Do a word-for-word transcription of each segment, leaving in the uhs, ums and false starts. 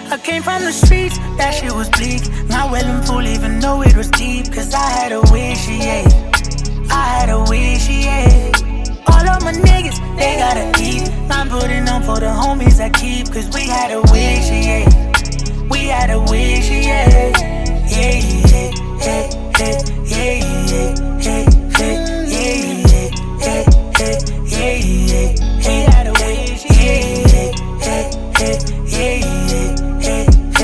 I came from the streets, that shit was bleak. Not well and full, even though it was deep. Cause I had a wish, yeah. I had a wish, yeah. All of my niggas, they gotta eat. I'm putting on for the homies I keep. Cause we had a wish, yeah. We had a wish, yeah. Yeah, yeah, yeah, yeah, yeah, yeah, yeah, yeah, yeah, yeah, yeah, yeah, yeah. We had a wish, yeah, yeah, yeah, yeah, yeah, yeah, yeah,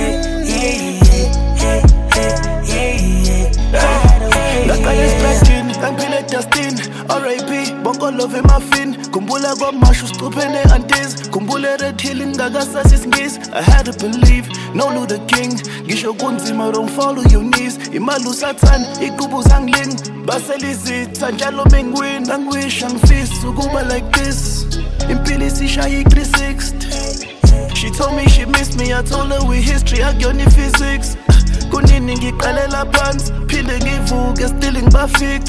R I P, bongo love muffin. Kumbula go mashu stupene antes. Kumbula red healing gagasas ngis. I had to believe, no Luther King. Gisho kunzima, don't follow your knees. Imalu satan, ikubu zangling. Baselizi, tanjalo mengwin. Angwish and fist, uguba like this. Impili sisha yi three sixty. She told me she missed me, I told her we history, agyoni physics. Kunini ngikalela pants, phinde ngivuke still ngibafix.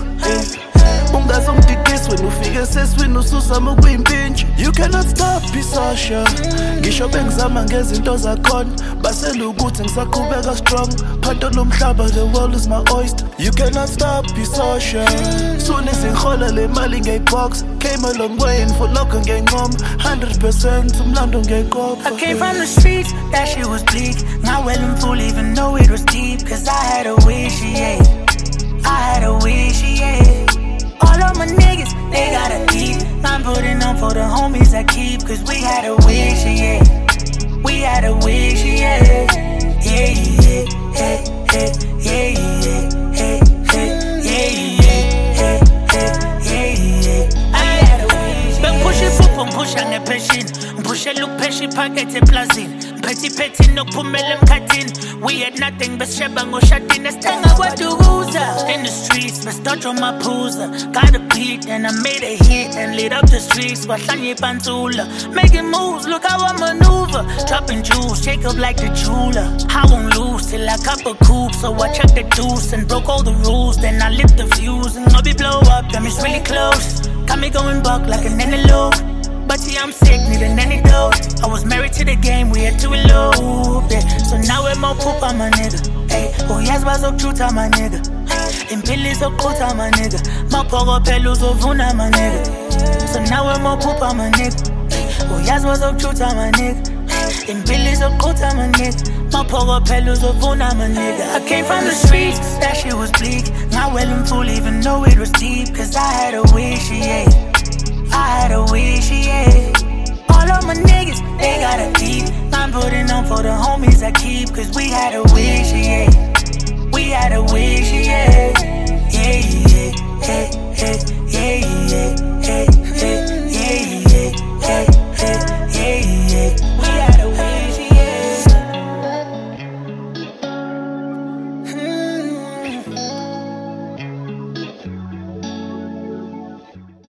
Ungazongididis when ufike seswini ususama ukuyimpintshi. You cannot stop isasha. Ngisho bengizama ngezinto zakhona, basela ukuthi ngisaqhubeka strong. Phanto lomhlaba, the world is my oyster. You cannot stop isasha. Soon as ngihola le mali ngeybox. Came a long way and for lokho ngencoma. one hundred percent umlando ngeyqopha. I came from the streets, that shit was bleak. Not well and full, even though it was deep. Cause I had a wish, yeah. I had a wish, yeah. All of my niggas, they gotta eat. I'm putting on for the homies I keep. Cause we had a wish, yeah. We had a wish, yeah. Yeah, yeah, yeah, yeah, yeah, yeah, yeah, yeah, yeah, yeah, yeah. I had a wish. Ben push it for pum push and a passion. Push it look peshy packet a plazin. Petty petty no pumel cutting. We had nothing but Shebango shot in the stang of what do in the streets, but start on my pooza. Got a beat and I made a hit and lit up the streets. Wahlanye Pantula, making moves, look how I maneuver. Dropping jewels, shake up like the jeweler. I won't lose till I cop a coupe, so I check the deuce and broke all the rules. Then I lit the fuse and I'll be blow up. Damn, it's really close. Got me going buck like an antelope. But yeah, I'm sick, need an antidote. I was married to the game, we had to elope, yeah. So now we're more poop on my nigga. Hey, oh yes, was so true to my nigga. Impili so cool to my nigga. My pogo pelu so vuna my nigga. So now we're more poop on my nigga. Oh yes, was so true to my nigga. Impili so cool to my nigga. My pogo pelu so vuna my nigga. I came from the streets, that shit was bleak. Not well and full, even though it was deep. Cause I had a wish, yeah. I had a wish, yeah. All of my niggas, they gotta eat. I'm putting on for the homies I keep. Cause we had a wish, yeah.